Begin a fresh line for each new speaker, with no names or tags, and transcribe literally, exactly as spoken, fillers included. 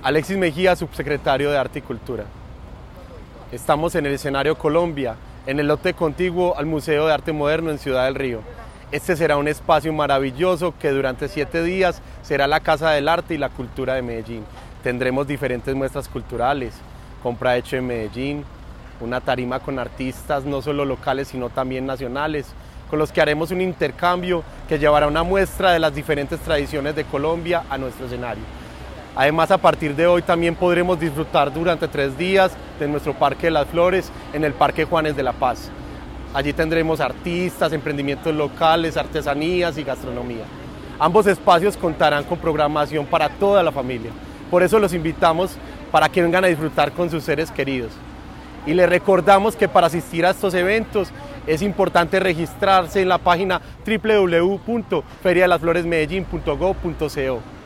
Alexis Mejía, subsecretario de Arte y Cultura. Estamos en el escenario Colombia, en el lote contiguo al Museo de Arte Moderno en Ciudad del Río. Este será un espacio maravilloso que durante siete días será la Casa del Arte y la Cultura de Medellín. Tendremos diferentes muestras culturales, compra hecho en Medellín, una tarima con artistas no solo locales sino también nacionales, con los que haremos un intercambio que llevará una muestra de las diferentes tradiciones de Colombia a nuestro escenario. Además, a partir de hoy también podremos disfrutar durante tres días de nuestro Parque de las Flores en el Parque Juanes de la Paz. Allí tendremos artistas, emprendimientos locales, artesanías y gastronomía. Ambos espacios contarán con programación para toda la familia. Por eso los invitamos para que vengan a disfrutar con sus seres queridos. Y les recordamos que para asistir a estos eventos es importante registrarse en la página w w w punto feria de las flores medellín punto gob punto co.